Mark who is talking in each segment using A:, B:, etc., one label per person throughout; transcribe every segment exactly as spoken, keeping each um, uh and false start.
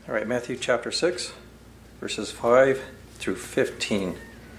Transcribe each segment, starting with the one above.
A: All right, Matthew chapter six, verses five through fifteen.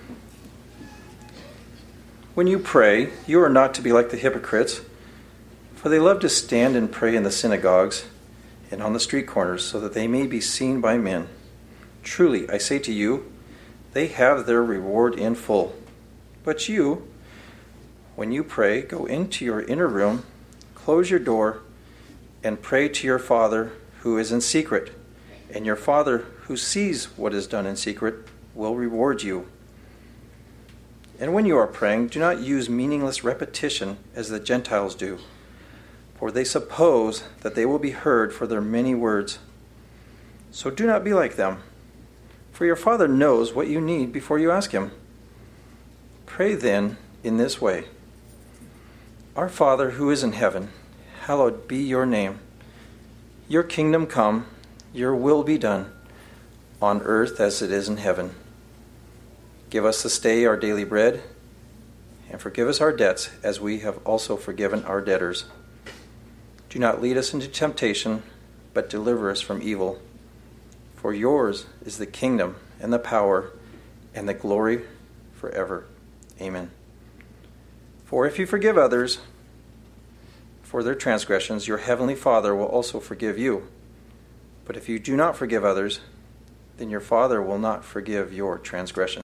A: When you pray, you are not to be like the hypocrites, for they love to stand and pray in the synagogues and on the street corners, so that they may be seen by men. Truly, I say to you, they have their reward in full. But you, when you pray, go into your inner room, close your door, and pray to your Father who is in secret. And your Father who sees what is done in secret will reward you. And when you are praying, do not use meaningless repetition as the Gentiles do, for they suppose that they will be heard for their many words. So do not be like them, for your Father knows what you need before you ask Him. Pray then in this way: Our Father who is in heaven, hallowed be your name. Your kingdom come, your will be done, on earth as it is in heaven. Give us this day our daily bread, and forgive us our debts as we have also forgiven our debtors. Do not lead us into temptation, but deliver us from evil. For yours is the kingdom and the power and the glory forever. Amen. For if you forgive others for their transgressions, your heavenly Father will also forgive you. But if you do not forgive others, then your Father will not forgive your transgression.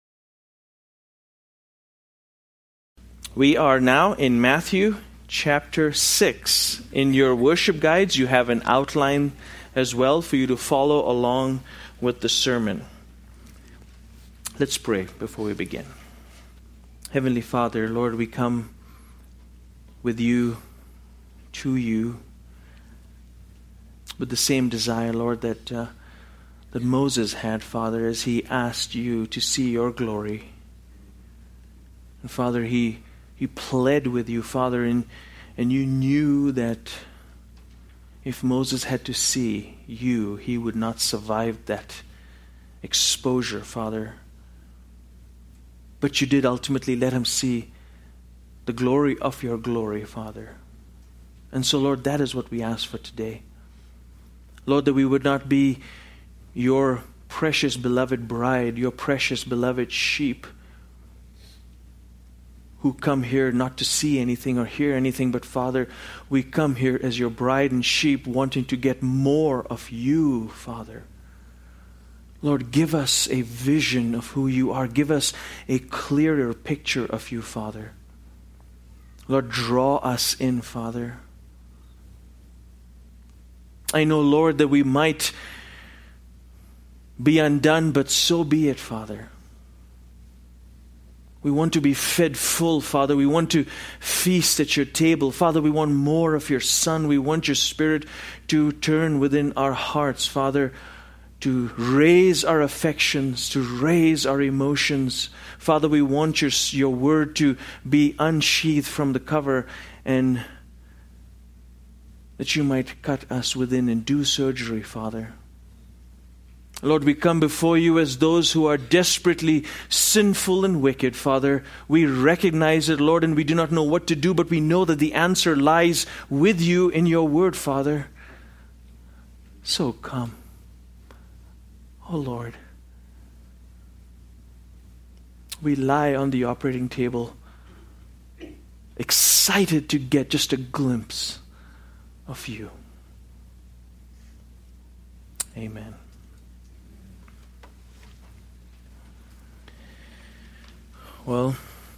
B: We are now in Matthew chapter six. In your worship guides, you have an outline as well for you to follow along with the sermon. Let's pray before we begin. Heavenly Father, Lord, we come with you, to you, with the same desire, Lord, that uh, that Moses had, Father, as he asked you to see your glory. And Father, he he pled with you, Father, and, and you knew that if Moses had to see you, he would not survive that exposure, Father. But you did ultimately let him see the glory of your glory, Father. And so, Lord, that is what we ask for today. Lord, that we would not be your precious beloved bride, your precious beloved sheep who come here not to see anything or hear anything, but Father, we come here as your bride and sheep wanting to get more of you, Father. Lord, give us a vision of who you are. Give us a clearer picture of you, Father. Lord, draw us in, Father. I know, Lord, that we might be undone, but so be it, Father. We want to be fed full, Father. We want to feast at your table. Father, we want more of your Son. We want your Spirit to turn within our hearts, Father, to raise our affections, to raise our emotions. Father, we want your, your word to be unsheathed from the cover, and that you might cut us within and do surgery, Father. Lord, we come before you as those who are desperately sinful and wicked, Father. We recognize it, Lord, and we do not know what to do, but we know that the answer lies with you in your word, Father. So come, oh Lord. We lie on the operating table, excited to get just a glimpse of you. Amen. Well,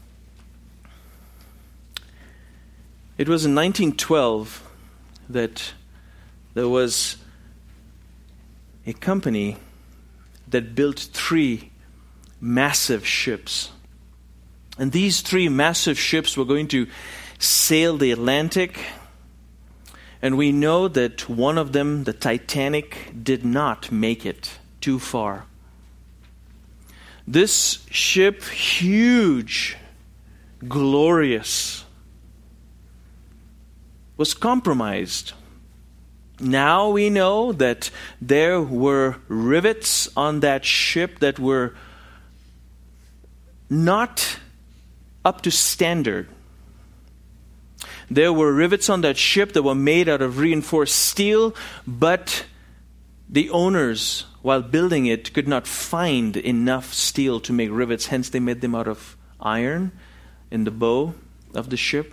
B: it was in nineteen twelve that there was a company that built three massive ships. And these three massive ships were going to sail the Atlantic. And we know that one of them, the Titanic, did not make it too far. This ship, huge, glorious, was compromised. Now we know that there were rivets on that ship that were not up to standard. There were rivets on that ship that were made out of reinforced steel, but The owners, while building it, could not find enough steel to make rivets. Hence, they made them out of iron in the bow of the ship.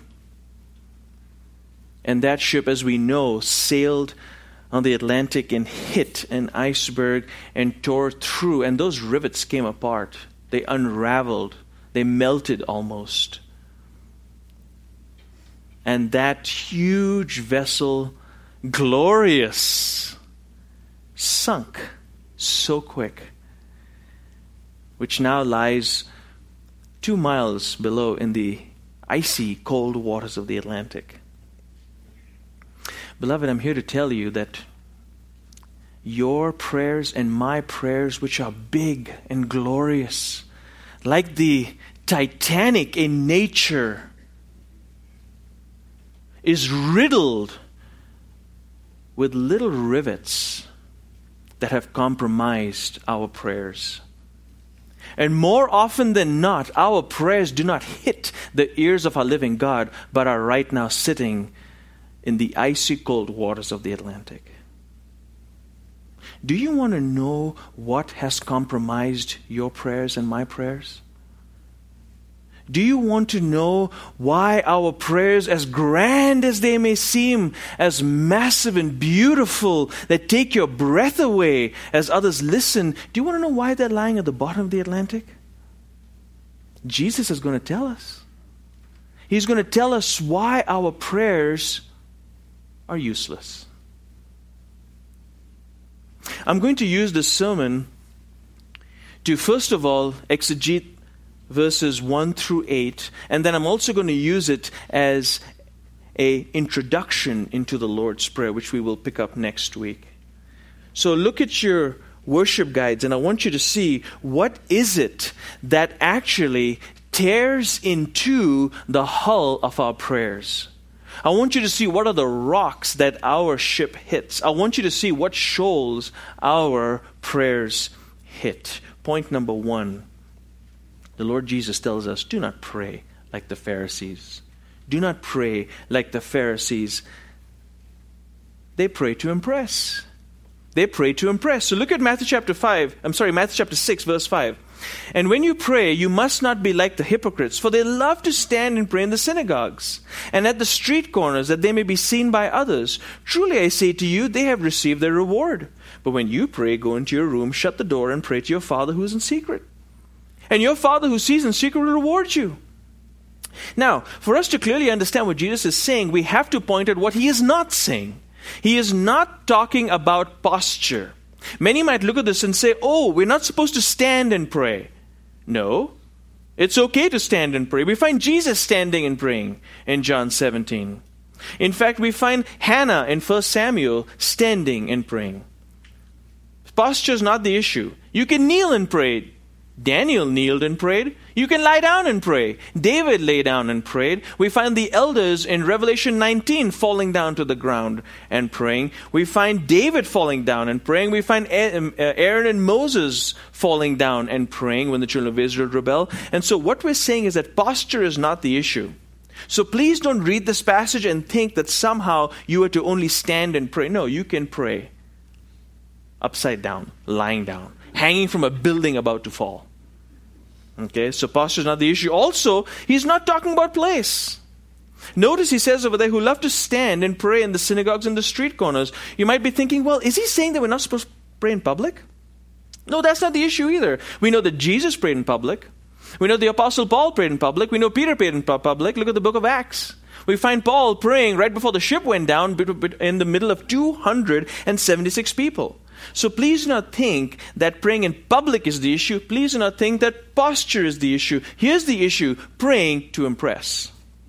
B: And that ship, as we know, sailed on the Atlantic and hit an iceberg and tore through. And those rivets came apart. They unraveled. They melted almost. And that huge vessel, glorious, sunk so quick, which now lies two miles below in the icy, cold waters of the Atlantic. Beloved, I'm here to tell you that your prayers and my prayers, which are big and glorious, like the Titanic in nature, is riddled with little rivets that have compromised our prayers. And more often than not, our prayers do not hit the ears of our living God, but are right now sitting in the icy cold waters of the Atlantic. Do you want to know what has compromised your prayers and my prayers? Do you want to know why our prayers, as grand as they may seem, as massive and beautiful, that take your breath away as others listen, do you want to know why they're lying at the bottom of the Atlantic? Jesus is going to tell us. He's going to tell us why our prayers are useless. I'm going to use this sermon to, first of all, exegete verses one through eight, and then I'm also going to use it as an introduction into the Lord's Prayer, which we will pick up next week. So look at your worship guides, and I want you to see what is it that actually tears into the hull of our prayers. I want you to see what are the rocks that our ship hits. I want you to see what shoals our prayers hit. Point number one. The Lord Jesus tells us, do not pray like the Pharisees. Do not pray like the Pharisees. They pray to impress. They pray to impress. So look at Matthew chapter five. I'm sorry, Matthew chapter six, verse five. And when you pray, you must not be like the hypocrites, for they love to stand and pray in the synagogues and at the street corners, that they may be seen by others. Truly I say to you, they have received their reward. But when you pray, go into your room, shut the door, and pray to your Father who is in secret. And your Father who sees in secret will reward you. Now, for us to clearly understand what Jesus is saying, we have to point at what he is not saying. He is not talking about posture. Many might look at this and say, oh, we're not supposed to stand and pray. No, it's okay to stand and pray. We find Jesus standing and praying in John seventeen. In fact, we find Hannah in First Samuel standing and praying. Posture is not the issue. You can kneel and pray. Daniel kneeled and prayed. You can lie down and pray. David lay down and prayed. We find the elders in Revelation nineteen falling down to the ground and praying. We find David falling down and praying. We find Aaron and Moses falling down and praying when the children of Israel rebel. And so what we're saying is that posture is not the issue. So please don't read this passage and think that somehow you are to only stand and pray. No, you can pray upside down, lying down, hanging from a building about to fall. Okay, so posture is not the issue. Also, he's not talking about place. Notice he says over there, who love to stand and pray in the synagogues and the street corners. You might be thinking, well, is he saying that we're not supposed to pray in public? No, that's not the issue either. We know that Jesus prayed in public. We know the Apostle Paul prayed in public. We know Peter prayed in public. Look at the book of Acts. We find Paul praying right before the ship went down in the middle of two hundred seventy-six people. So please do not think that praying in public is the issue. Please do not think that posture is the issue. Here's the issue: praying to impress.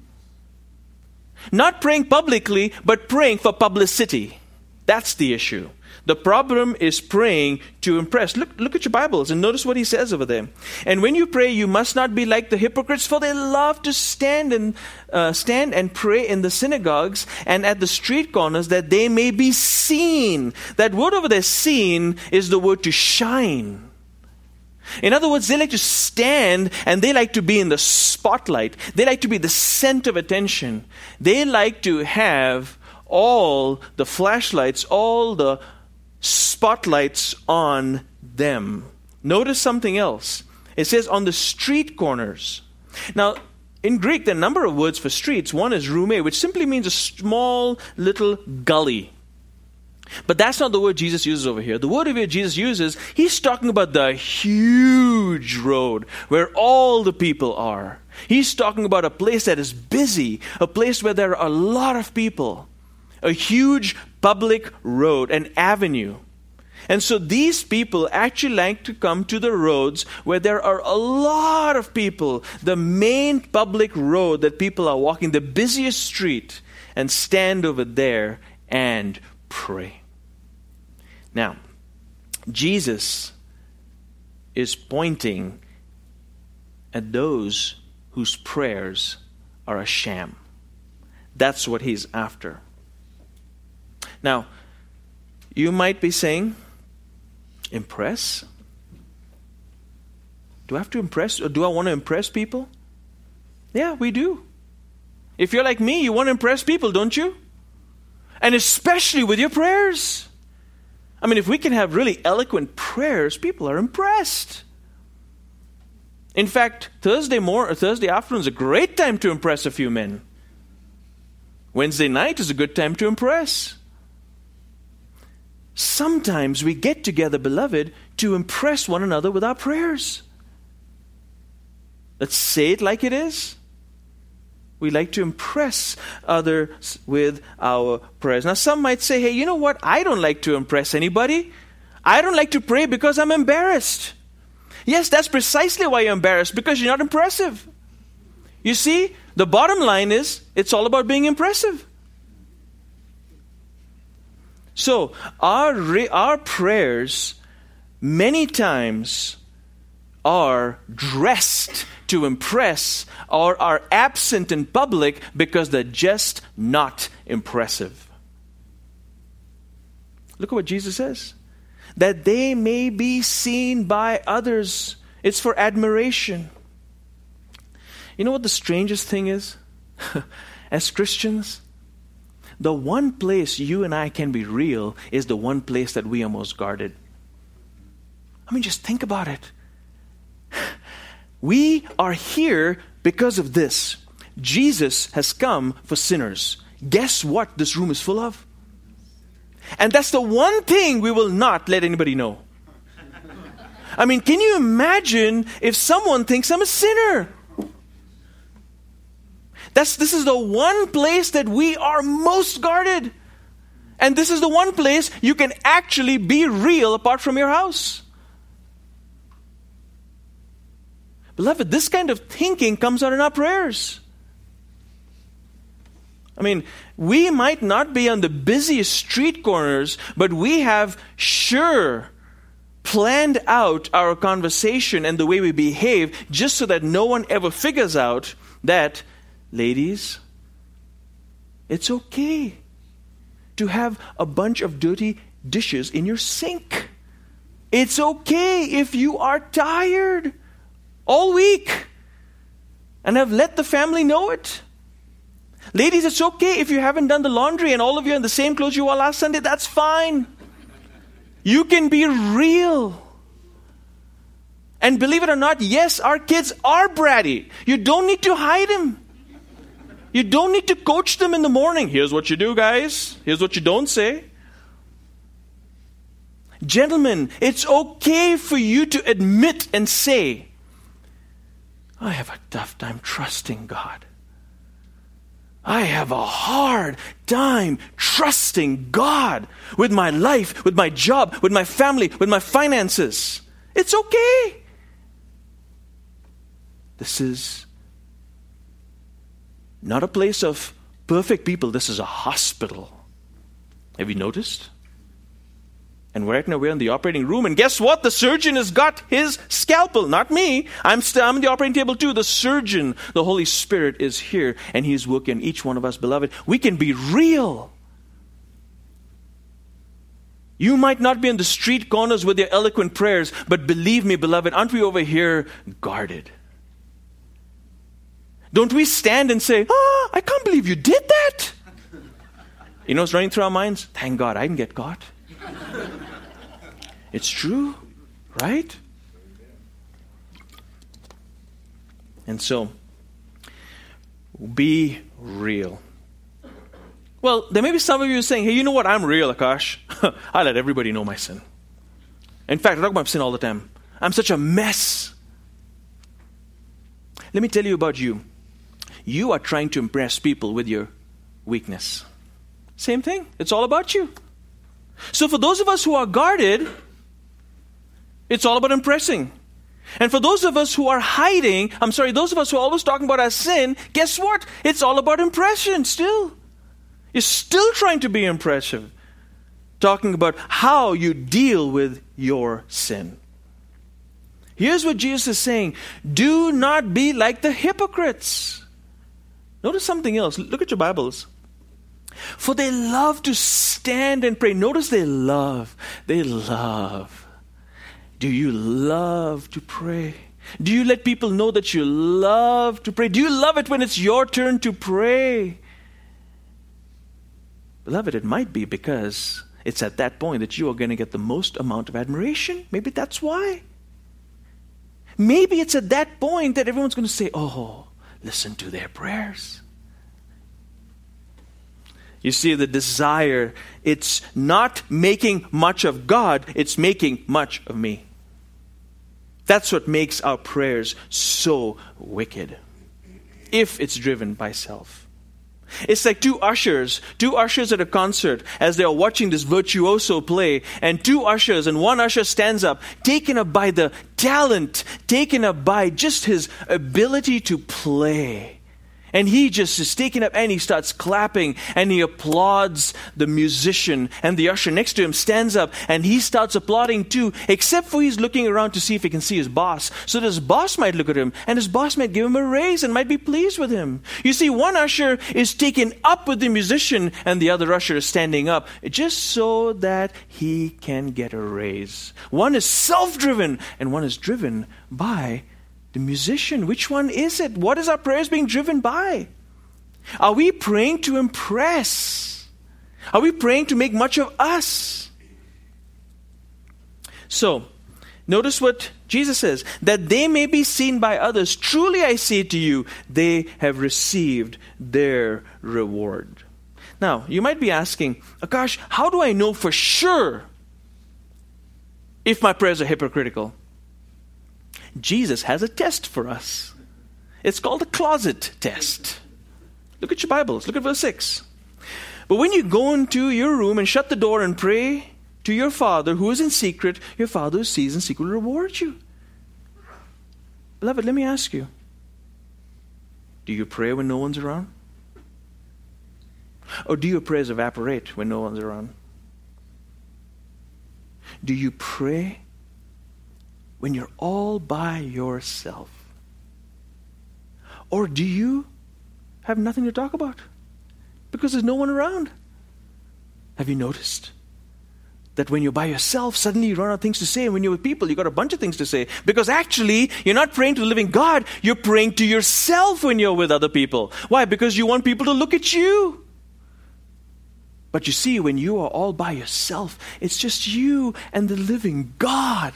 B: Not praying publicly, but praying for publicity. That's the issue. The problem is praying to impress. Look, look at your Bibles and notice what he says over there. And when you pray, you must not be like the hypocrites, for they love to stand and uh, stand and pray in the synagogues and at the street corners, that they may be seen. That word over there, seen, is the word to shine. In other words, they like to stand and they like to be in the spotlight. They like to be the center of attention. They like to have all the flashlights, all the spotlights on them. Notice something else. It says on the street corners. Now, in Greek, there are a number of words for streets. One is rume, which simply means a small little gully. But that's not the word Jesus uses over here. The word over here Jesus uses, he's talking about the huge road where all the people are. He's talking about a place that is busy, a place where there are a lot of people, a huge public road, an avenue. And so these people actually like to come to the roads where there are a lot of people, the main public road that people are walking, the busiest street, and stand over there and pray. Now, Jesus is pointing at those whose prayers are a sham. That's what he's after. Now, you might be saying, impress? Do I have to impress, or do I want to impress people? Yeah, we do. If you're like me, you want to impress people, don't you? And especially with your prayers. I mean, if we can have really eloquent prayers, people are impressed. In fact, Thursday morning or Thursday afternoon is a great time to impress a few men. Wednesday night is a good time to impress. Sometimes we get together, beloved, to impress one another with our prayers. Let's say it like it is. We like to impress others with our prayers. Now, some might say, hey, you know what? I don't like to impress anybody. I don't like to pray because I'm embarrassed. Yes, that's precisely why you're embarrassed, because you're not impressive. You see, the bottom line is, it's all about being impressive. So, our, re- our prayers many times are dressed to impress or are absent in public because they're just not impressive. Look at what Jesus says. That they may be seen by others. It's for admiration. You know what the strangest thing is? As Christians, the one place you and I can be real is the one place that we are most guarded. I mean, just think about it. We are here because of this. Jesus has come for sinners. Guess what this room is full of? And that's the one thing we will not let anybody know. I mean, can you imagine if someone thinks I'm a sinner? That's, this is the one place that we are most guarded. And this is the one place you can actually be real apart from your house. Beloved, this kind of thinking comes out in our prayers. I mean, we might not be on the busiest street corners, but we have sure planned out our conversation and the way we behave just so that no one ever figures out that, ladies, it's okay to have a bunch of dirty dishes in your sink. It's okay if you are tired all week and have let the family know it. Ladies, it's okay if you haven't done the laundry and all of you are in the same clothes you wore last Sunday. That's fine. You can be real. And believe it or not, yes, our kids are bratty. You don't need to hide them. You don't need to coach them in the morning. Here's what you do, guys. Here's what you don't say. Gentlemen, it's okay for you to admit and say, I have a tough time trusting God. I have a hard time trusting God with my life, with my job, with my family, with my finances. It's okay. This is not a place of perfect people. This is a hospital. Have you noticed? And right now we're in the operating room. And guess what? The surgeon has got his scalpel. Not me. I'm, st- I'm in the operating table too. The surgeon, the Holy Spirit is here. And He's working on each one of us, beloved. We can be real. You might not be in the street corners with your eloquent prayers. But believe me, beloved, aren't we over here guarded? Don't we stand and say, oh, I can't believe you did that. You know what's running through our minds? Thank God I didn't get caught. It's true, right? And so, be real. Well, there may be some of you saying, hey, you know what? I'm real, Akash. I let everybody know my sin. In fact, I talk about sin all the time. I'm such a mess. Let me tell you about you. You are trying to impress people with your weakness. Same thing. It's all about you. So for those of us who are guarded, it's all about impressing. And for those of us who are hiding, I'm sorry, those of us who are always talking about our sin, guess what? It's all about impression still. You're still trying to be impressive. Talking about how you deal with your sin. Here's what Jesus is saying. Do not be like the hypocrites. Notice something else. Look at your Bibles. For they love to stand and pray. Notice they love. They love. Do you love to pray? Do you let people know that you love to pray? Do you love it when it's your turn to pray? Beloved, it might be because it's at that point that you are going to get the most amount of admiration. Maybe that's why. Maybe it's at that point that everyone's going to say, oh, listen to their prayers. You see, the desire, it's not making much of God, it's making much of me. That's what makes our prayers so wicked, if it's driven by self. It's like two ushers, two ushers at a concert as they are watching this virtuoso play, and two ushers, and one usher stands up, taken up by the talent, taken up by just his ability to play. And he just is taken up and he starts clapping and he applauds the musician. And the usher next to him stands up and he starts applauding too, except for he's looking around to see if he can see his boss. So that his boss might look at him and his boss might give him a raise and might be pleased with him. You see, one usher is taken up with the musician and the other usher is standing up just so that he can get a raise. One is self-driven and one is driven by the musician. Which one is it? What is our prayers being driven by? Are we praying to impress? Are we praying to make much of us? So, notice what Jesus says, that they may be seen by others. Truly I say to you, they have received their reward. Now, you might be asking, Akash, how do I know for sure if my prayers are hypocritical? Jesus has a test for us. It's called the closet test. Look at your Bibles. Look at verse six. But when you go into your room and shut the door and pray to your Father who is in secret, your Father who sees in secret will reward you. Beloved, let me ask you. Do you pray when no one's around? Or do your prayers evaporate when no one's around? Do you pray when you're all by yourself? Or do you have nothing to talk about because there's no one around? Have you noticed that when you're by yourself, suddenly you run out of things to say, and when you're with people, you got a bunch of things to say? Because actually, you're not praying to the living God, you're praying to yourself when you're with other people. Why? Because you want people to look at you. But you see, when you are all by yourself, it's just you and the living God.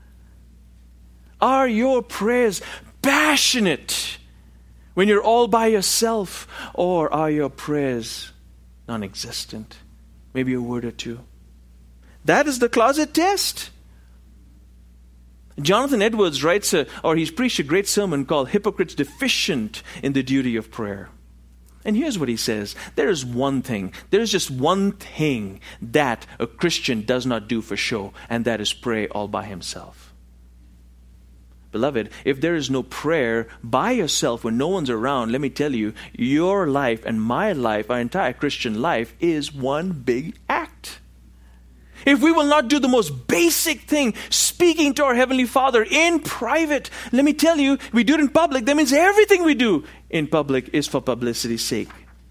B: Are your prayers passionate when you're all by yourself? Or are your prayers non-existent? Maybe a word or two. That is the closet test. Jonathan Edwards writes, a, or he's preached a great sermon called Hypocrites Deficient in the Duty of Prayer. And here's what he says. There is one thing, there is just one thing that a Christian does not do for show, and that is pray all by himself. Beloved, if there is no prayer by yourself when no one's around, let me tell you, your life and my life, our entire Christian life, is one big act. If we will not do the most basic thing, speaking to our Heavenly Father in private, let me tell you, we do it in public, that means everything we do in public is for publicity's sake.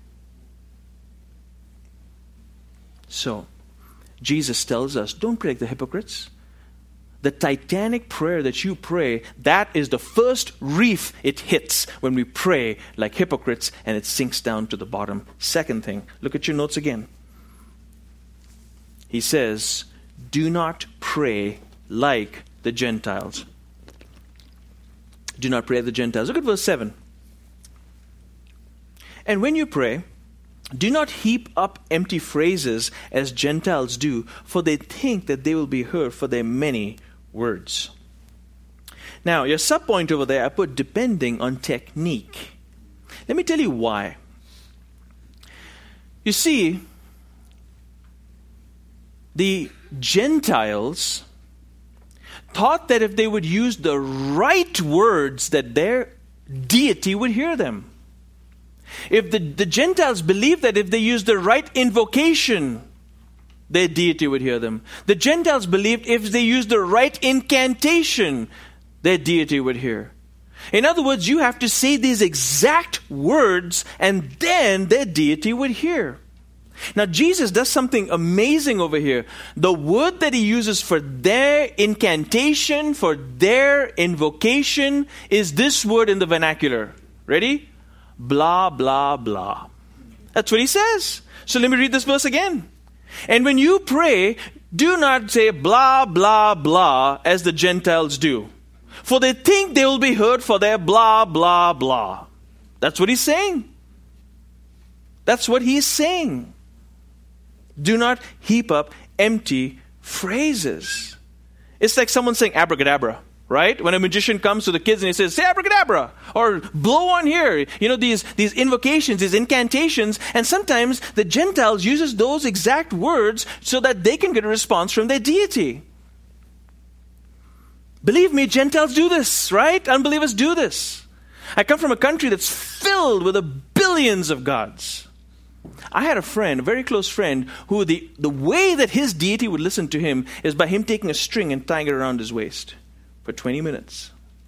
B: So, Jesus tells us, don't pray like the hypocrites. The titanic prayer that you pray, that is the first reef it hits when we pray like hypocrites, and it sinks down to the bottom. Second thing, look at your notes again. He says, do not pray like the Gentiles. Do not pray like the Gentiles. Look at verse seven. And when you pray, do not heap up empty phrases as Gentiles do, for they think that they will be heard for their many words. Now, your subpoint over there, I put depending on technique. Let me tell you why. You see, the Gentiles thought that if they would use the right words, that their deity would hear them. If the, the Gentiles believed that if they used the right invocation, their deity would hear them. The Gentiles believed if they used the right incantation, their deity would hear. In other words, you have to say these exact words and then their deity would hear. Now, Jesus does something amazing over here. The word that he uses for their incantation, for their invocation, is this word in the vernacular. Ready? Blah, blah, blah. That's what he says. So let me read this verse again. And when you pray, do not say blah, blah, blah as the Gentiles do. For they think they will be heard for their blah, blah, blah. That's what he's saying. That's what he's saying. Do not heap up empty phrases. It's like someone saying abracadabra, right? When a magician comes to the kids and he says, say abracadabra, or blow on here. You know, these, these invocations, these incantations, and sometimes the Gentiles uses those exact words so that they can get a response from their deity. Believe me, Gentiles do this, right? Unbelievers do this. I come from a country that's filled with a billions of gods. I had a friend, a very close friend, who the, the way that his deity would listen to him is by him taking a string and tying it around his waist for twenty minutes.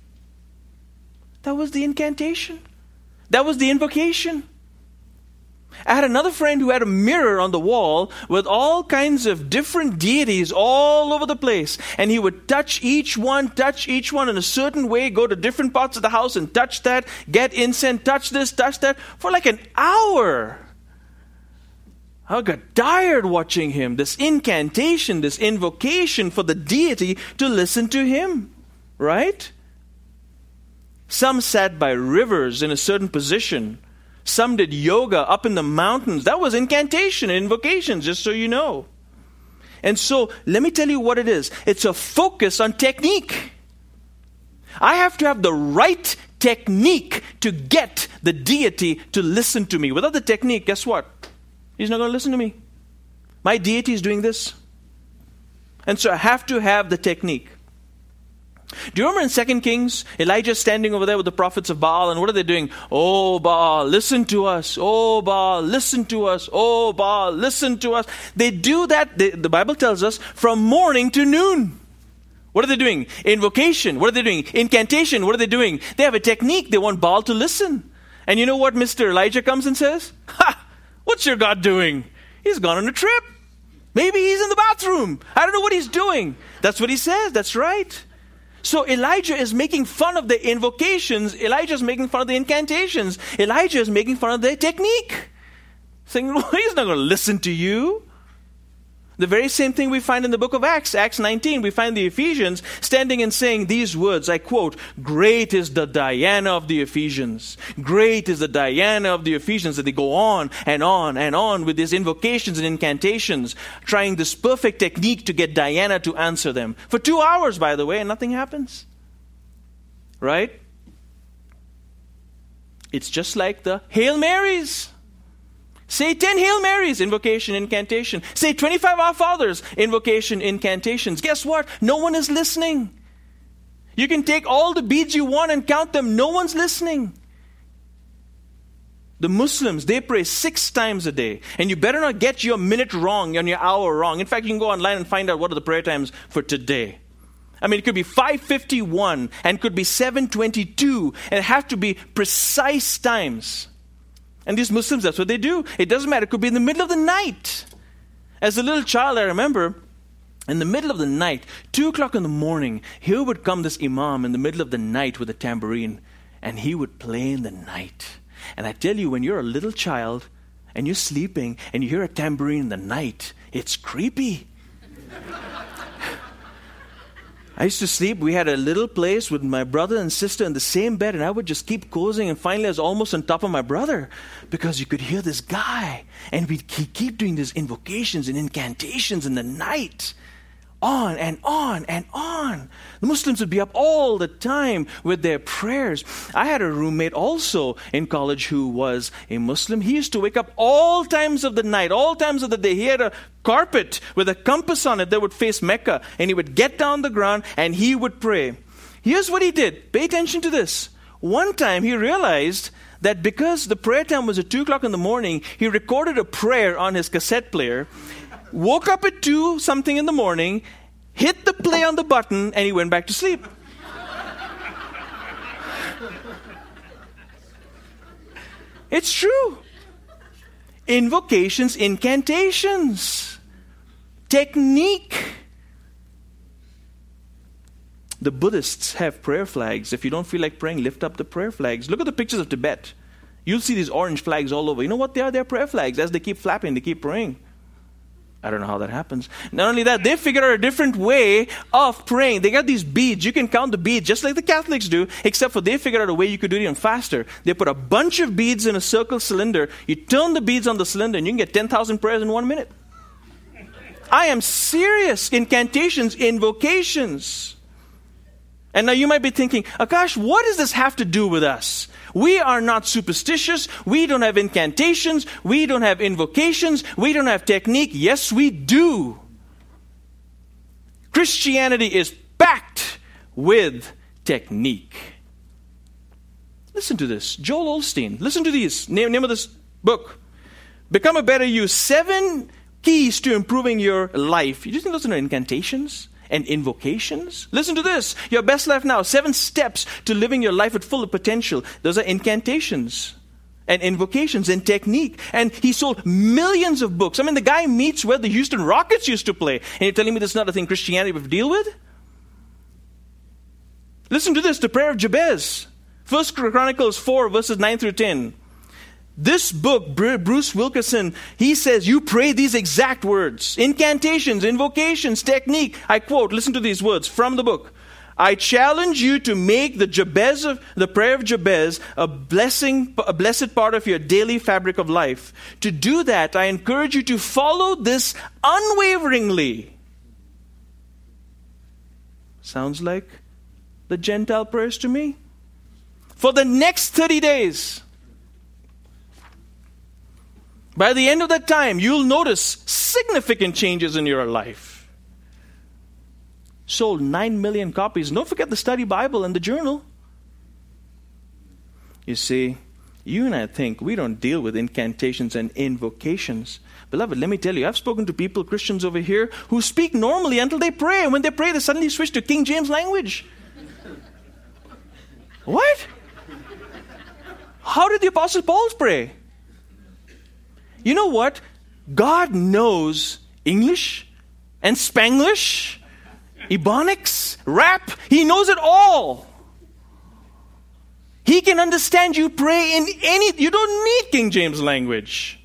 B: That was the incantation. That was the invocation. I had another friend who had a mirror on the wall with all kinds of different deities all over the place. And he would touch each one, touch each one in a certain way, go to different parts of the house and touch that, get incense, touch this, touch that, for like an hour. I got tired watching him. This incantation, this invocation for the deity to listen to him. Right? Some sat by rivers in a certain position. Some did yoga up in the mountains. That was incantation and invocation, just so you know. And so, let me tell you what it is. It's a focus on technique. I have to have the right technique to get the deity to listen to me. Without the technique, guess what? He's not going to listen to me. My deity is doing this. And so I have to have the technique. Do you remember in Second Kings, Elijah's standing over there with the prophets of Baal, and what are they doing? Oh, Baal, listen to us. Oh, Baal, listen to us. Oh, Baal, listen to us. They do that, they, the Bible tells us, from morning to noon. What are they doing? Invocation. What are they doing? Incantation. What are they doing? They have a technique. They want Baal to listen. And you know what Mister Elijah comes and says? Ha! What's your God doing? He's gone on a trip. Maybe he's in the bathroom. I don't know what he's doing. That's what he says. That's right. So Elijah is making fun of the invocations. Elijah is making fun of the incantations. Elijah is making fun of their technique. Saying, well, he's not going to listen to you. The very same thing we find in the book of Acts, Acts nineteen. We find the Ephesians standing and saying these words, I quote, great is the Diana of the Ephesians. Great is the Diana of the Ephesians. And they go on and on and on with these invocations and incantations, trying this perfect technique to get Diana to answer them. For two hours, by the way, and nothing happens. Right? It's just like the Hail Marys. Say ten Hail Marys, invocation, incantation. Say twenty-five Our Fathers, invocation, incantations. Guess what? No one is listening. You can take all the beads you want and count them. No one's listening. The Muslims, they pray six times a day. And you better not get your minute wrong and your hour wrong. In fact, you can go online and find out what are the prayer times for today. I mean, it could be five fifty-one and could be seven twenty-two. And it have to be precise times. And these Muslims, that's what they do. It doesn't matter. It could be in the middle of the night. As a little child, I remember, in the middle of the night, two o'clock in the morning, here would come this imam in the middle of the night with a tambourine, and he would play in the night. And I tell you, when you're a little child, and you're sleeping, and you hear a tambourine in the night, it's creepy. I used to sleep. We had a little place with my brother and sister in the same bed, and I would just keep cozying, and finally I was almost on top of my brother because you could hear this guy, and we'd keep doing these invocations and incantations in the night. On and on and on. The Muslims would be up all the time with their prayers. I had a roommate also in college who was a Muslim. He used to wake up all times of the night, all times of the day. He had a carpet with a compass on it that would face Mecca. And he would get down the ground and he would pray. Here's what he did. Pay attention to this. One time he realized that because the prayer time was at two o'clock in the morning, he recorded a prayer on his cassette player, woke up at two something in the morning, hit the play on the button, and he went back to sleep. It's true. Invocations, incantations, technique. The Buddhists have prayer flags. If you don't feel like praying, lift up the prayer flags. Look at the pictures of Tibet. You'll see these orange flags all over. You know what they are? They're prayer flags. As they keep flapping, they keep praying. I don't know how that happens. Not only that, they figured out a different way of praying. They got these beads. You can count the beads just like the Catholics do, except for they figured out a way you could do it even faster. They put a bunch of beads in a circle cylinder. You turn the beads on the cylinder and you can get ten thousand prayers in one minute. I am serious. Incantations, invocations. And now you might be thinking, Akash, what does this have to do with us? We are not superstitious. We don't have incantations. We don't have invocations. We don't have technique. Yes, we do. Christianity is packed with technique. Listen to this. Joel Osteen. Listen to these. Name, name of this book. Become a Better You. Seven keys to improving your life. Do you think those are incantations and invocations? Listen to this. Your best life now. Seven steps to living your life at full potential. Those are incantations and invocations and technique. And he sold millions of books. I mean, the guy meets where the Houston Rockets used to play. And you're telling me that's not a thing Christianity would deal with? Listen to this. The prayer of Jabez. First Chronicles four, verses nine through ten. This book, Bruce Wilkerson, he says, you pray these exact words. Incantations, invocations, technique. I quote, listen to these words from the book. I challenge you to make the Jabez of, the prayer of Jabez a blessing, a blessed part of your daily fabric of life. To do that, I encourage you to follow this unwaveringly. Sounds like the Gentile prayers to me. For the next thirty days. By the end of that time, you'll notice significant changes in your life. Sold nine million copies. Don't forget the study Bible and the journal. You see, you and I think we don't deal with incantations and invocations. Beloved, let me tell you, I've spoken to people, Christians over here, who speak normally until they pray. And when they pray, they suddenly switch to King James language. What? How did the Apostle Paul pray? You know what? God knows English and Spanglish, Ebonics, rap. He knows it all. He can understand you pray in any... You don't need King James language.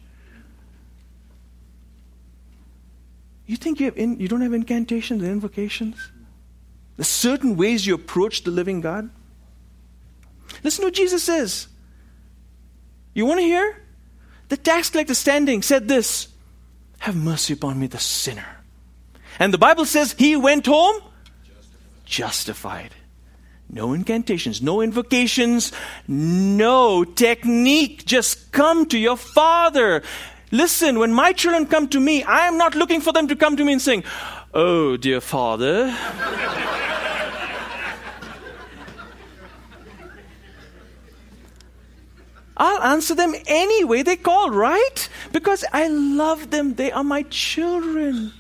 B: You think you have in, you don't have incantations and invocations? There's certain ways you approach the living God. Listen to what Jesus says. You want to hear? The tax collector standing said this, have mercy upon me, the sinner. And the Bible says he went home justified. justified. No incantations, no invocations, no technique. Just come to your Father. Listen, when my children come to me, I am not looking for them to come to me and sing, oh, dear Father. I'll answer them any way they call, right? Because I love them. They are my children.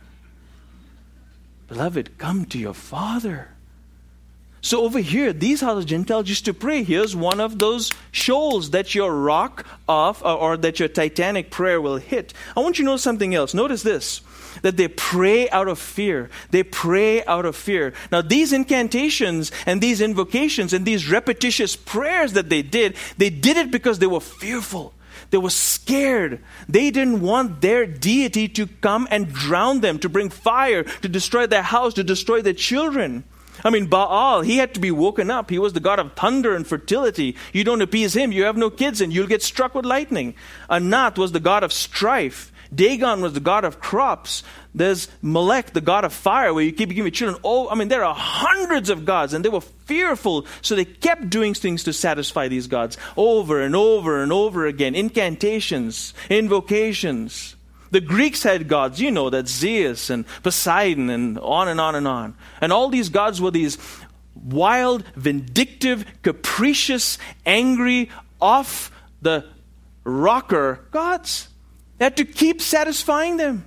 B: Beloved, come to your Father. So over here, these are the Gentiles used to pray. Here's one of those shoals that your rock of, or, or that your Titanic prayer will hit. I want you to know something else. Notice this, that they pray out of fear. They pray out of fear. Now, these incantations and these invocations and these repetitious prayers that they did, they did it because they were fearful. They were scared. They didn't want their deity to come and drown them, to bring fire, to destroy their house, to destroy their children. I mean, Baal, he had to be woken up. He was the god of thunder and fertility. You don't appease him, you have no kids, and you'll get struck with lightning. Anath was the god of strife. Dagon was the god of crops. There's Molech, the god of fire, where you keep giving children. Oh, I mean, there are hundreds of gods, and they were fearful, so they kept doing things to satisfy these gods over and over and over again. Incantations, invocations. The Greeks had gods, you know, that Zeus and Poseidon and on and on and on. And all these gods were these wild, vindictive, capricious, angry, off the rocker gods. They had to keep satisfying them.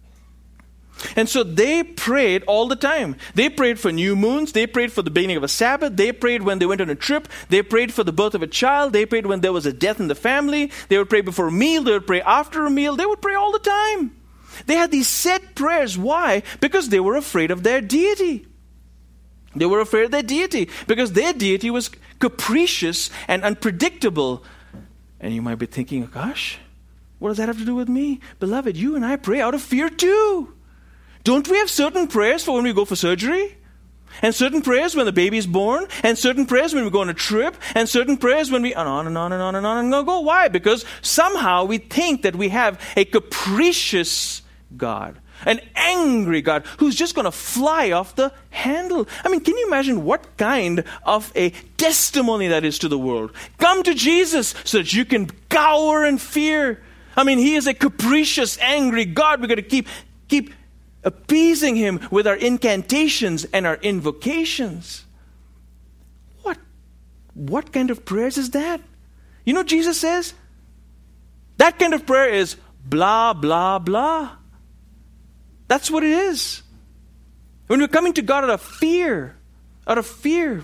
B: And so they prayed all the time. They prayed for new moons. They prayed for the beginning of a Sabbath. They prayed when they went on a trip. They prayed for the birth of a child. They prayed when there was a death in the family. They would pray before a meal. They would pray after a meal. They would pray all the time. They had these set prayers. Why? Because they were afraid of their deity. They were afraid of their deity because their deity was capricious and unpredictable. And you might be thinking, gosh, what does that have to do with me? Beloved, you and I pray out of fear too. Don't we have certain prayers for when we go for surgery? And certain prayers when the baby is born? And certain prayers when we go on a trip? And certain prayers when we... And on and on and on and on and on. Go. Why? Because somehow we think that we have a capricious God. An angry God who's just going to fly off the handle. I mean, can you imagine what kind of a testimony that is to the world? Come to Jesus so that you can cower in fear. I mean, he is a capricious, angry God. We've got to keep... keep appeasing him with our incantations and our invocations. What? What kind of prayers is that? You know what Jesus says? That kind of prayer is blah, blah, blah. That's what it is. When we're coming to God out of fear, out of fear.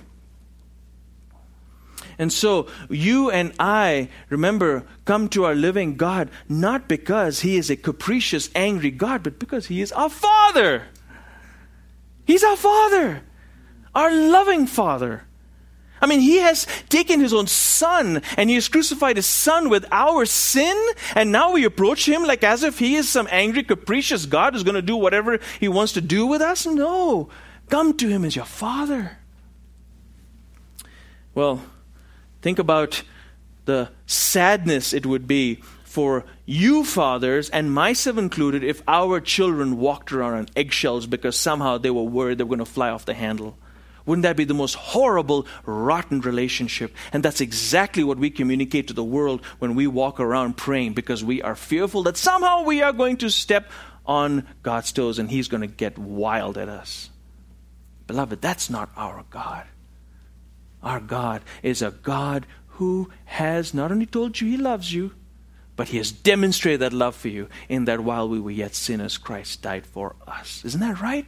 B: And so you and I, remember, come to our living God not because he is a capricious, angry God, but because he is our Father. He's our Father, our loving Father. I mean, he has taken his own Son and he has crucified his Son with our sin, and now we approach him like as if he is some angry, capricious God who's going to do whatever he wants to do with us. No, come to him as your Father. Well, think about the sadness it would be for you fathers, and myself included, if our children walked around on eggshells because somehow they were worried they were going to fly off the handle. Wouldn't that be the most horrible, rotten relationship? And that's exactly what we communicate to the world when we walk around praying, because we are fearful that somehow we are going to step on God's toes and he's going to get wild at us. Beloved, that's not our God. Our God is a God who has not only told you he loves you, but he has demonstrated that love for you in that while we were yet sinners, Christ died for us. Isn't that right?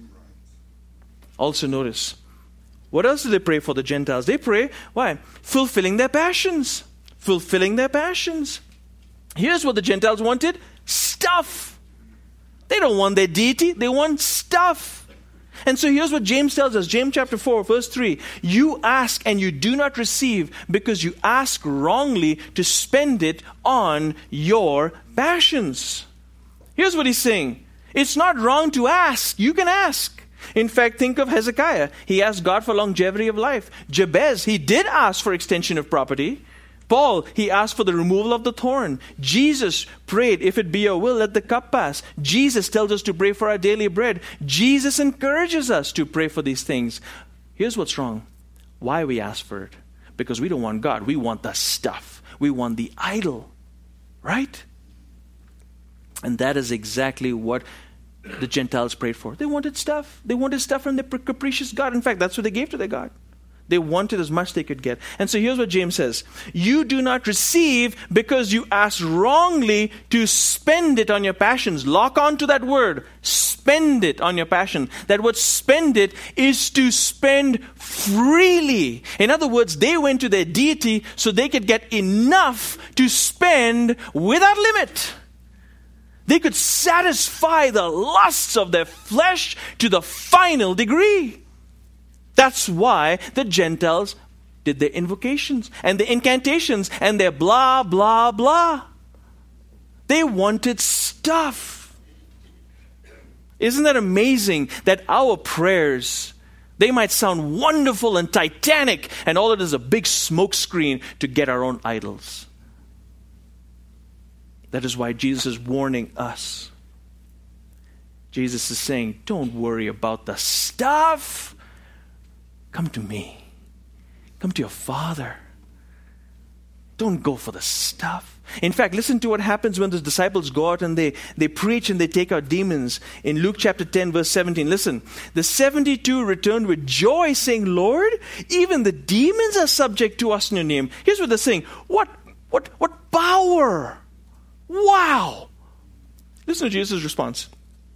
B: Also notice, what else do they pray for the Gentiles? They pray, why? Fulfilling their passions. Fulfilling their passions. Here's what the Gentiles wanted. Stuff. They don't want their deity. They want stuff. And so here's what James tells us. James chapter four, verse three. You ask and you do not receive because you ask wrongly to spend it on your passions. Here's what he's saying. It's not wrong to ask. You can ask. In fact, think of Hezekiah. He asked God for longevity of life. Jabez, he did ask for extension of property. Paul, he asked for the removal of the thorn. Jesus prayed, if it be your will, let the cup pass. Jesus tells us to pray for our daily bread. Jesus encourages us to pray for these things. Here's what's wrong. Why we ask for it? Because we don't want God. We want the stuff. We want the idol. Right? And that is exactly what the Gentiles prayed for. They wanted stuff. They wanted stuff from their capricious God. In fact, that's what they gave to their God. They wanted as much they could get. And so here's what James says. You do not receive because you ask wrongly to spend it on your passions. Lock on to that word. Spend it on your passion. That word spend it is to spend freely. In other words, they went to their deity so they could get enough to spend without limit. They could satisfy the lusts of their flesh to the final degree. That's why the Gentiles did their invocations and their incantations and their blah, blah, blah. They wanted stuff. Isn't that amazing that our prayers, they might sound wonderful and titanic, and all it is a big smoke screen to get our own idols. That is why Jesus is warning us. Jesus is saying, don't worry about the stuff. Come to me. Come to your Father. Don't go for the stuff. In fact, listen to what happens when the disciples go out and they, they preach and they take out demons. In Luke chapter ten, verse seventeen, listen. The seventy-two returned with joy, saying, Lord, even the demons are subject to us in your name. Here's what they're saying. What, what, what power! Wow! Listen to Jesus' response.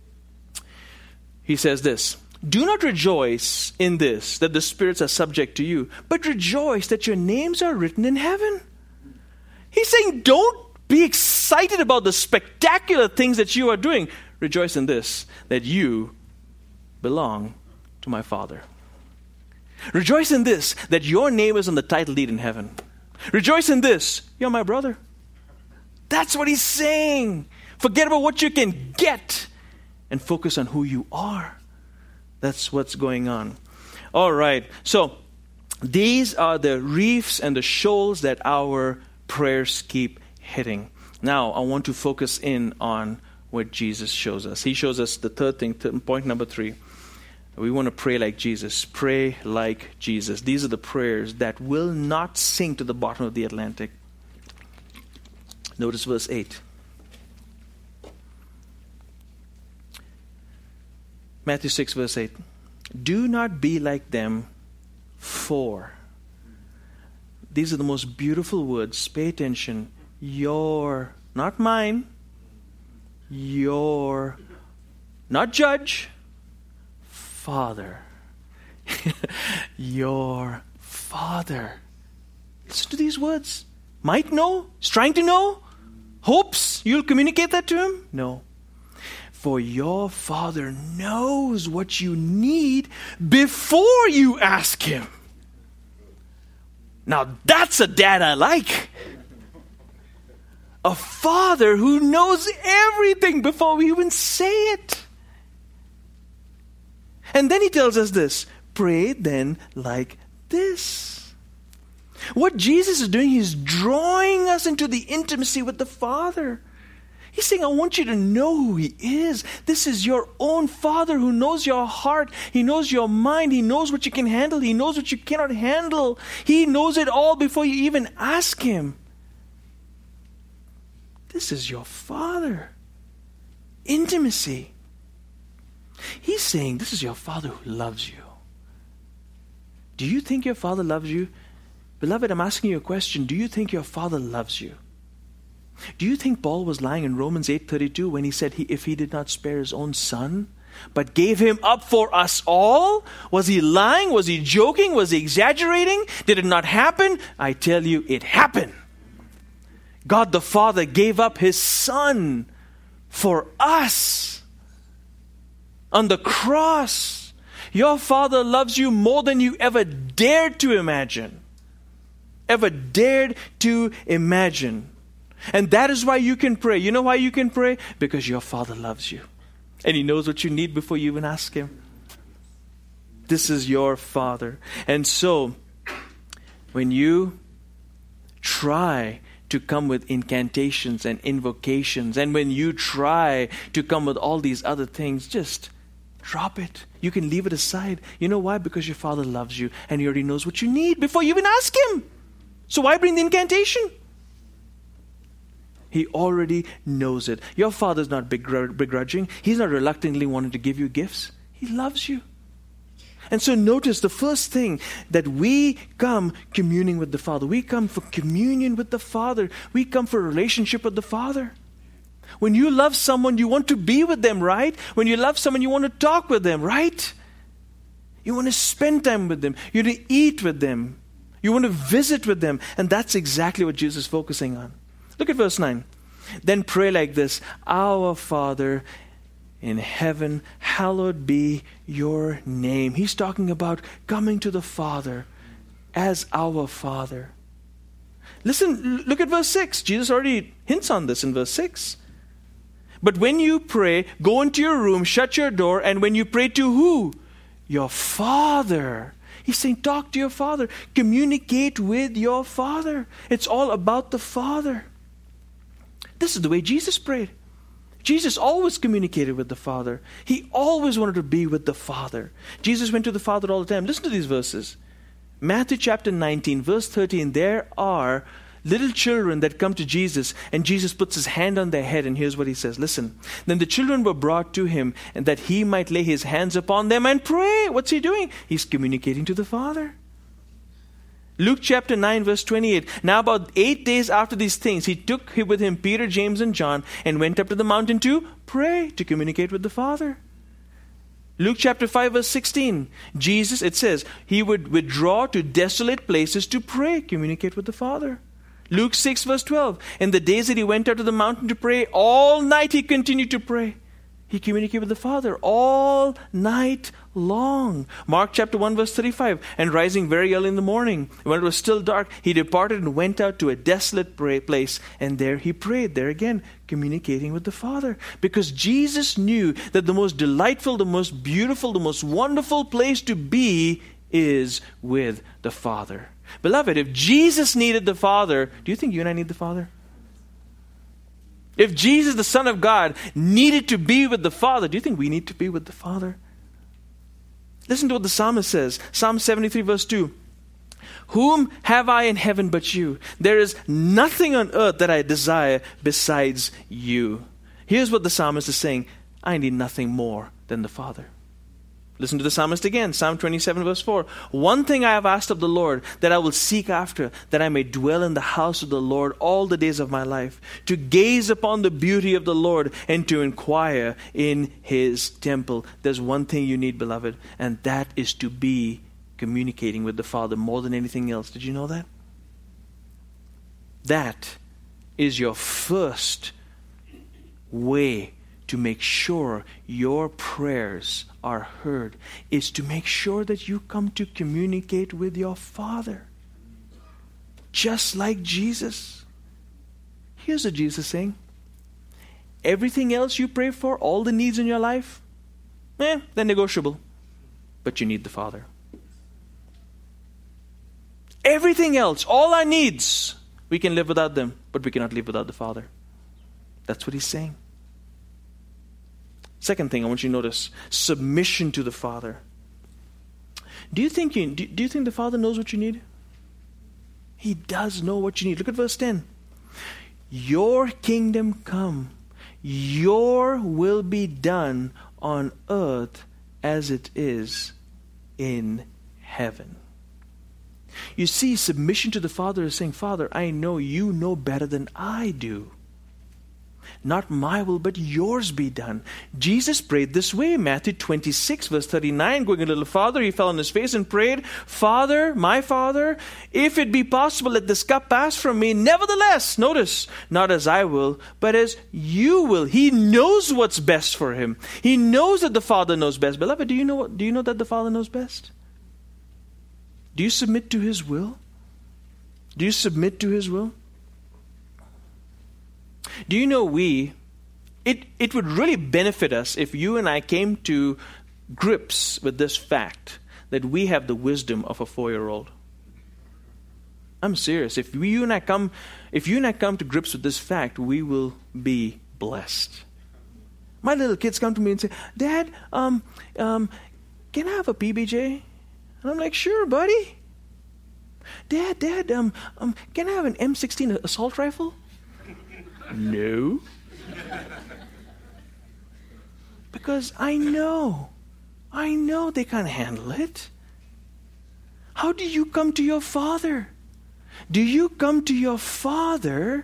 B: He says this, do not rejoice in this, that the spirits are subject to you, but rejoice that your names are written in heaven. He's saying, don't be excited about the spectacular things that you are doing. Rejoice in this, that you belong to my Father. Rejoice in this, that your name is on the title deed in heaven. Rejoice in this, you're my brother. That's what he's saying. Forget about what you can get and focus on who you are. That's what's going on. All right. So these are the reefs and the shoals that our prayers keep hitting. Now, I want to focus in on what Jesus shows us. He shows us the third thing, th- point number three. We want to pray like Jesus. Pray like Jesus. These are the prayers that will not sink to the bottom of the Atlantic. Notice verse eight. Matthew six, verse eight. Do not be like them, for. These are the most beautiful words. Pay attention. Your, not mine. Your, not judge. Father. Your Father. Listen to these words. Might know? Is trying to know? Hopes you'll communicate that to him? No. For your Father knows what you need before you ask him. Now that's a dad I like. A Father who knows everything before we even say it. And then he tells us this. Pray then like this. What Jesus is doing, he's drawing us into the intimacy with the Father. He's saying, I want you to know who he is. This is your own Father who knows your heart. He knows your mind. He knows what you can handle. He knows what you cannot handle. He knows it all before you even ask him. This is your Father. Intimacy. He's saying, this is your Father who loves you. Do you think your Father loves you? Beloved, I'm asking you a question. Do you think your Father loves you? Do you think Paul was lying in Romans eight thirty-two when he said he, if he did not spare his own son, but gave him up for us all? Was he lying? Was he joking? Was he exaggerating? Did it not happen? I tell you, it happened. God the Father gave up his Son for us on the cross. Your Father loves you more than you ever dared to imagine. Ever dared to imagine. And that is why you can pray. You know why you can pray? Because your Father loves you. And he knows what you need before you even ask him. This is your Father. And so, when you try to come with incantations and invocations, and when you try to come with all these other things, just drop it. You can leave it aside. You know why? Because your Father loves you and he already knows what you need before you even ask him. So why bring the incantation? He already knows it. Your Father's not begr- begrudging. He's not reluctantly wanting to give you gifts. He loves you. And so notice the first thing, that we come communing with the Father. We come for communion with the Father. We come for a relationship with the Father. When you love someone, you want to be with them, right? When you love someone, you want to talk with them, right? You want to spend time with them. You want to eat with them. You want to visit with them. And that's exactly what Jesus is focusing on. Look at verse nine. Then pray like this. Our Father in heaven, hallowed be your name. He's talking about coming to the Father. as our Father. Listen, look at verse six. Jesus already hints on this in verse six. But when you pray, go into your room, shut your door, and when you pray to who? Your Father. He's saying, talk to your Father. Communicate with your Father. It's all about the Father. This is the way Jesus prayed. Jesus always communicated with the Father. He always wanted to be with the Father. Jesus went to the Father all the time. Listen to these verses. Matthew chapter nineteen, verse thirteen. There are little children that come to Jesus, and Jesus puts his hand on their head, and here's what he says. Listen. Then the children were brought to him, and that he might lay his hands upon them and pray. What's he doing? He's communicating to the Father. Luke chapter nine, verse twenty-eight. Now about eight days after these things, he took with him Peter, James, and John, and went up to the mountain to pray, to communicate with the Father. Luke chapter five, verse sixteen. Jesus, it says, he would withdraw to desolate places to pray, communicate with the Father. Luke six, verse twelve. In the days that he went out to the mountain to pray, all night he continued to pray. He communicated with the Father all night long. Mark chapter one, verse thirty-five. And rising very early in the morning, when it was still dark, he departed and went out to a desolate place. And there he prayed. There again, communicating with the Father. Because Jesus knew that the most delightful, the most beautiful, the most wonderful place to be is with the Father. Beloved, if Jesus needed the Father, do you think you and I need the Father? If Jesus, the Son of God, needed to be with the Father, do you think we need to be with the Father? Listen to what the psalmist says. Psalm seventy-three, verse two. Whom have I in heaven but you? There is nothing on earth that I desire besides you. Here's what the psalmist is saying. I need nothing more than the Father. Listen to the psalmist again, Psalm twenty-seven, verse four. One thing I have asked of the Lord, that I will seek after, that I may dwell in the house of the Lord all the days of my life, to gaze upon the beauty of the Lord and to inquire in his temple. There's one thing you need, beloved, and that is to be communicating with the Father more than anything else. Did you know that? That is your first way to make sure your prayers are heard, is to make sure that you come to communicate with your Father. Just like Jesus. Here's what Jesus is saying. Everything else you pray for, all the needs in your life, eh, they're negotiable. But you need the Father. Everything else, all our needs, we can live without them, but we cannot live without the Father. That's what he's saying. Second thing I want you to notice, submission to the Father. Do you think you, do, do you think the Father knows what you need? He does know what you need. Look at verse ten. Your kingdom come, your will be done on earth as it is in heaven. You see, submission to the Father is saying, Father, I know you know better than I do. Not my will, but yours be done. Jesus prayed this way. Matthew twenty-six, verse thirty-nine, going a little farther, he fell on his face and prayed, Father, my Father, if it be possible, let this cup pass from me. Nevertheless, notice, not as I will, but as you will. He knows what's best for him. He knows that the Father knows best. Beloved, do you know what, do you know that the Father knows best? Do you submit to his will? Do you submit to his will? Do you know we, it, it would really benefit us if you and I came to grips with this fact that we have the wisdom of a four-year-old. I'm serious. If we, you and I come, if you and I come to grips with this fact, we will be blessed. My little kids come to me and say, Dad, um, um, can I have a P B J? And I'm like, sure, buddy. Dad, Dad, um, um, can I have an M sixteen assault rifle? No. Because I know, I know they can't handle it. How do you come to your Father? Do you come to your Father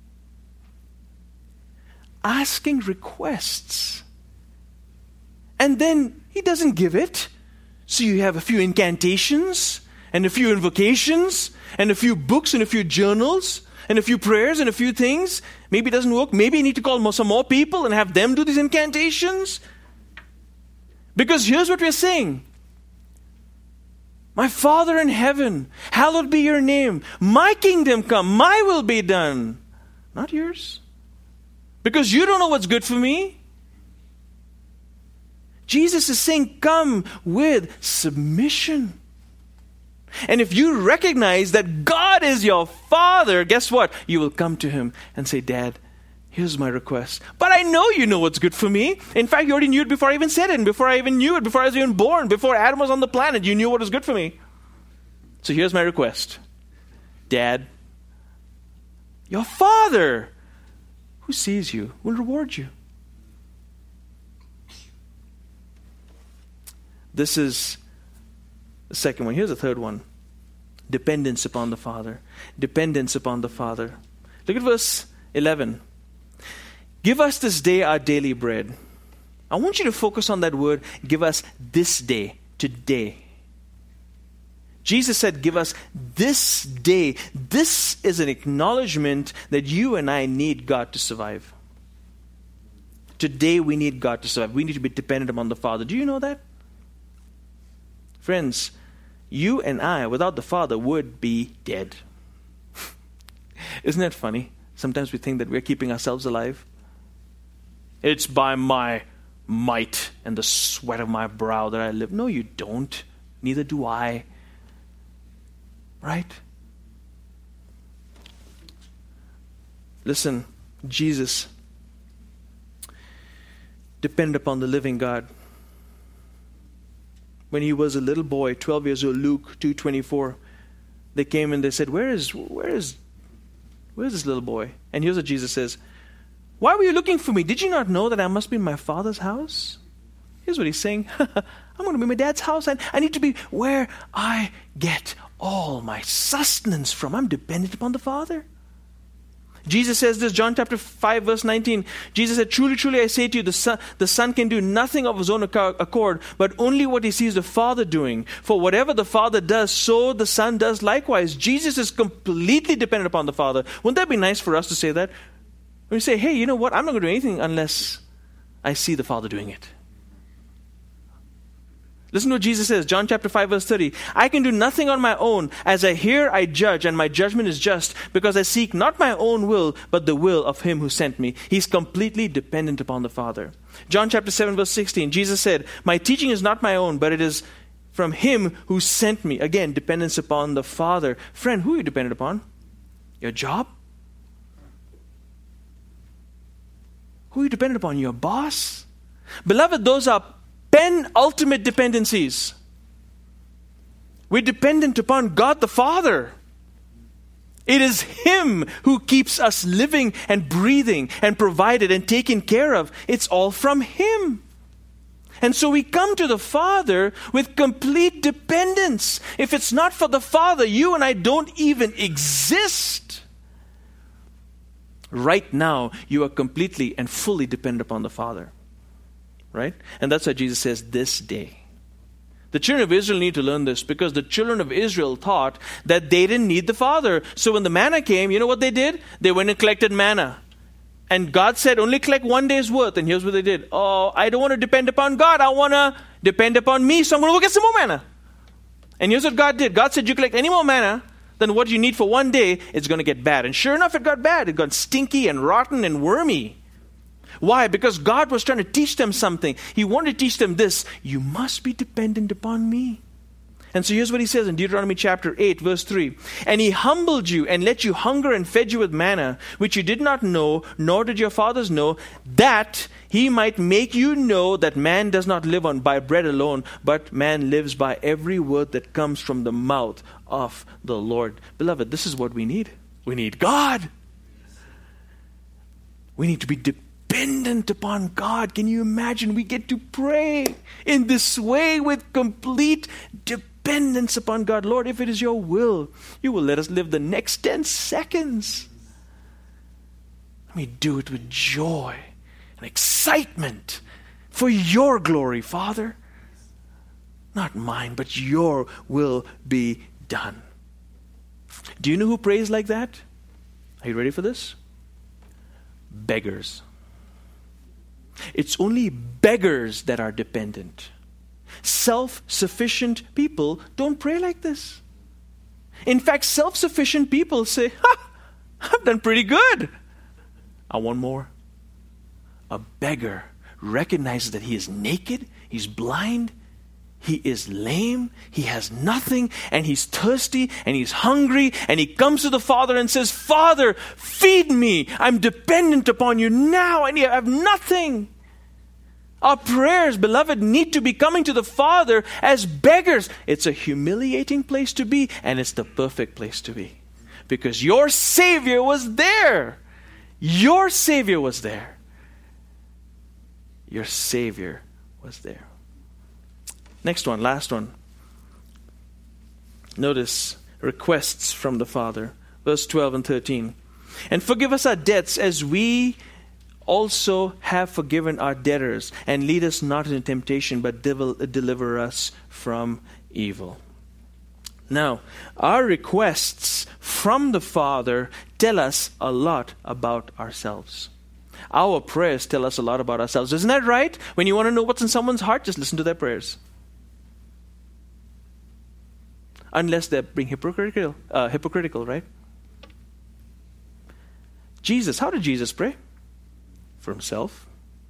B: asking requests? And then he doesn't give it. So you have a few incantations and a few invocations and a few books and a few journals and a few prayers and a few things. Maybe it doesn't work. Maybe you need to call more, some more people and have them do these incantations. Because here's what we're saying. My Father in heaven, hallowed be your name. My kingdom come, my will be done. Not yours. Because you don't know what's good for me. Jesus is saying, come with submission. And if you recognize that God is your Father, guess what? You will come to Him and say, Dad, here's my request. But I know you know what's good for me. In fact, you already knew it before I even said it, and before I even knew it, before I was even born, before Adam was on the planet, you knew what was good for me. So here's my request. Dad, your Father who sees you will reward you. This is the second one. Here's the third one. Dependence upon the Father. Dependence upon the Father. Look at verse eleven. Give us this day our daily bread. I want you to focus on that word, give us this day, today. Jesus said, give us this day. This is an acknowledgement that you and I need God to survive. Today we need God to survive. We need to be dependent upon the Father. Do you know that? Friends, you and I, without the Father, would be dead. Isn't that funny? Sometimes we think that we're keeping ourselves alive. It's by my might and the sweat of my brow that I live. No, you don't. Neither do I. Right? Listen, Jesus depended upon the living God. When he was a little boy, twelve years old, Luke two twenty-four, they came and they said, Where is, where is, where is this little boy? And here's what Jesus says. Why were you looking for me? Did you not know that I must be in my Father's house? Here's what he's saying. I'm going to be in my dad's house, and I need to be where I get all my sustenance from. I'm dependent upon the Father. Jesus says this, John chapter five, verse nineteen. Jesus said, Truly, truly, I say to you, the son, the son can do nothing of his own accord, but only what he sees the Father doing. For whatever the Father does, so the Son does likewise. Jesus is completely dependent upon the Father. Wouldn't that be nice for us to say that? When we say, hey, you know what? I'm not going to do anything unless I see the Father doing it. Listen to what Jesus says, John chapter five, verse thirty. I can do nothing on my own. As I hear, I judge, and my judgment is just, because I seek not my own will, but the will of him who sent me. He's completely dependent upon the Father. John chapter seven, verse sixteen. Jesus said, my teaching is not my own, but it is from him who sent me. Again, dependence upon the Father. Friend, who are you dependent upon? Your job? Who are you dependent upon? Your boss? Beloved, those are penultimate dependencies. We're dependent upon God the Father. It is Him who keeps us living and breathing and provided and taken care of. It's all from Him. And so we come to the Father with complete dependence. If it's not for the Father, you and I don't even exist. Right now, you are completely and fully dependent upon the Father. Right? And that's why Jesus says, this day. The children of Israel need to learn this, because the children of Israel thought that they didn't need the Father. So when the manna came, you know what they did? They went and collected manna. And God said, only collect one day's worth. And here's what they did. Oh, I don't want to depend upon God. I want to depend upon me. So I'm going to go get some more manna. And here's what God did. God said, you collect any more manna than what you need for one day, it's going to get bad. And sure enough, it got bad. It got stinky and rotten and wormy. Why? Because God was trying to teach them something. He wanted to teach them this. You must be dependent upon me. And so here's what he says in Deuteronomy chapter eight, verse three. And he humbled you and let you hunger and fed you with manna, which you did not know, nor did your fathers know, that he might make you know that man does not live on by bread alone, but man lives by every word that comes from the mouth of the Lord. Beloved, this is what we need. We need God. We need to be dependent. Dependent upon God. Can you imagine? We get to pray in this way with complete dependence upon God. Lord, if it is your will, you will let us live the next ten seconds. Let me do it with joy and excitement for your glory, Father. Not mine, but your will be done. Do you know who prays like that? Are you ready for this? Beggars. It's only beggars that are dependent. Self-sufficient people don't pray like this. In fact, self-sufficient people say, ha, I've done pretty good. I want more. A beggar recognizes that he is naked, he's blind, he is lame, he has nothing, and he's thirsty, and he's hungry, and he comes to the Father and says, Father, feed me. I'm dependent upon you now, and I have nothing. Our prayers, beloved, need to be coming to the Father as beggars. It's a humiliating place to be, and it's the perfect place to be. Because your Savior was there. Your Savior was there. Your Savior was there. Next one, last one. Notice requests from the Father. Verse twelve and thirteen. And forgive us our debts as we also have forgiven our debtors. And lead us not into temptation, but deliver us from evil. Now, our requests from the Father tell us a lot about ourselves. Our prayers tell us a lot about ourselves. Isn't that right? When you want to know what's in someone's heart, just listen to their prayers. Unless they're being hypocritical, uh, hypocritical, right? Jesus, how did Jesus pray? For himself.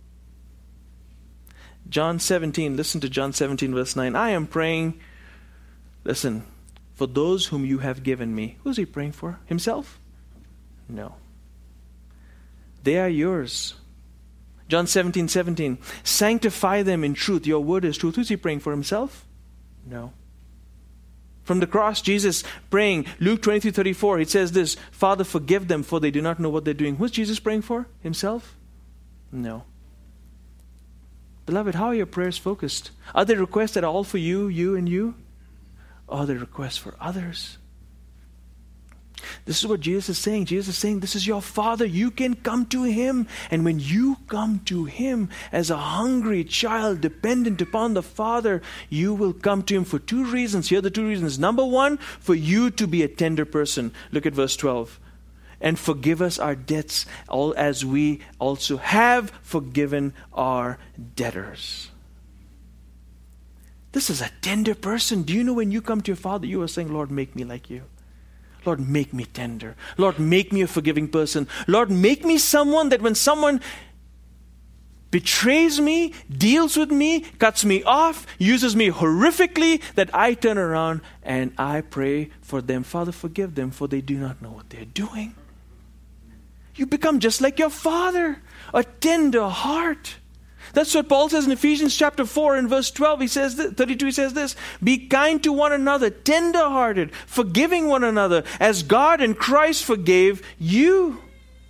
B: John seventeen, listen to John seventeen verse nine. I am praying, listen, for those whom you have given me. Who's he praying for? Himself? No. They are yours. John seventeen, seventeen. Sanctify them in truth. Your word is truth. Who's he praying for? Himself? No. From the cross, Jesus praying, Luke twenty-three, thirty-four, it says this, Father, forgive them, for they do not know what they're doing. Who's Jesus praying for? Himself? No. Beloved, how are your prayers focused? Are they requests that are all for you, you, and you? Or are they requests for others? This is what Jesus is saying. Jesus is saying, this is your Father. You can come to Him. And when you come to Him as a hungry child dependent upon the Father, you will come to Him for two reasons. Here are the two reasons. Number one, for you to be a tender person. Look at verse twelve. And forgive us our debts, all as we also have forgiven our debtors. This is a tender person. Do you know when you come to your Father, you are saying, Lord, make me like you. Lord, make me tender. Lord, make me a forgiving person. Lord, make me someone that when someone betrays me, deals with me, cuts me off, uses me horrifically, that I turn around and I pray for them. Father, forgive them, for they do not know what they're doing. You become just like your Father, a tender heart. That's what Paul says in Ephesians chapter four and verse twelve. He says this, thirty-two, he says this, be kind to one another, tender-hearted, forgiving one another, as God in Christ forgave you.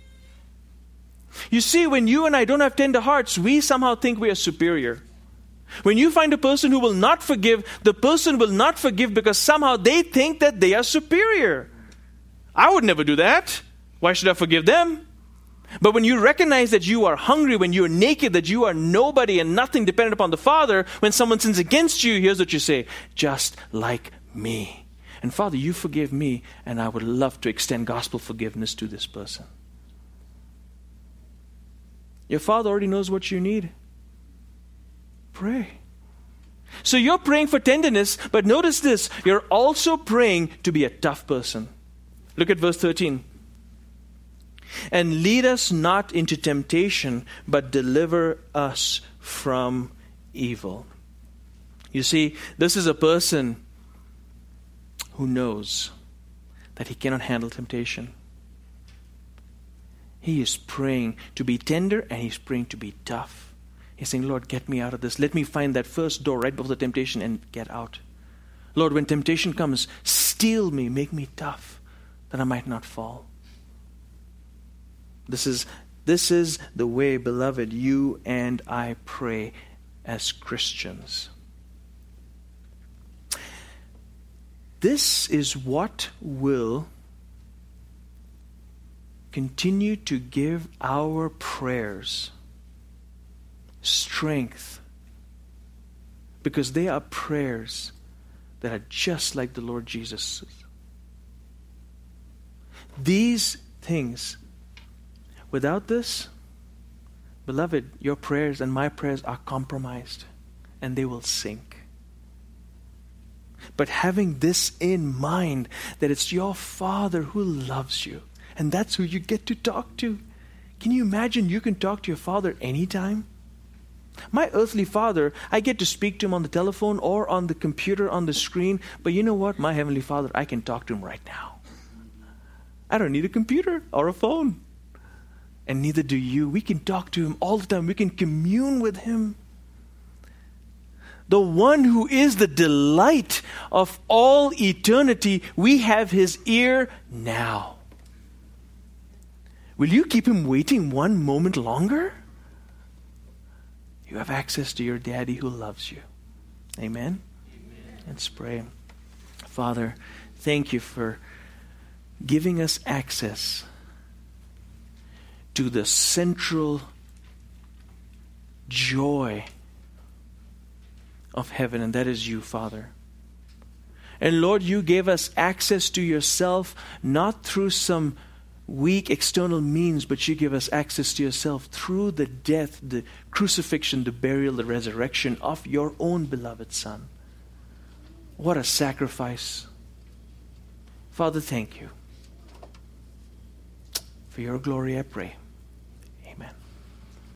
B: You see, when you and I don't have tender hearts, we somehow think we are superior. When you find a person who will not forgive, the person will not forgive because somehow they think that they are superior. I would never do that. Why should I forgive them? But when you recognize that you are hungry, when you are naked, that you are nobody and nothing dependent upon the Father, when someone sins against you, here's what you say, just like me. And Father, you forgive me, and I would love to extend gospel forgiveness to this person. Your Father already knows what you need. Pray. So you're praying for tenderness, but notice this, you're also praying to be a tough person. Look at verse thirteen. And lead us not into temptation, but deliver us from evil. You see, this is a person who knows that he cannot handle temptation. He is praying to be tender and he's praying to be tough. He's saying, Lord, get me out of this. Let me find that first door right before the temptation and get out. Lord, when temptation comes, steel me, make me tough, that I might not fall. This is, this is the way, beloved, you and I pray as Christians. This is what will continue to give our prayers strength, because they are prayers that are just like the Lord Jesus. These things, without this, beloved, your prayers and my prayers are compromised and they will sink. But having this in mind, that it's your Father who loves you, and that's who you get to talk to. Can you imagine you can talk to your Father anytime? My earthly father, I get to speak to him on the telephone or on the computer on the screen, but you know what? My Heavenly Father, I can talk to him right now. I don't need a computer or a phone. And neither do you. We can talk to him all the time. We can commune with him. The one who is the delight of all eternity, we have his ear now. Will you keep him waiting one moment longer? You have access to your daddy who loves you. Amen? Amen. Let's pray. Father, thank you for giving us access to the central joy of heaven, and that is you, Father. And Lord, you gave us access to yourself not through some weak external means, but you give us access to yourself through the death, the crucifixion, the burial, the resurrection of your own beloved Son. What a sacrifice. Father, thank you. For your glory I pray. Amen.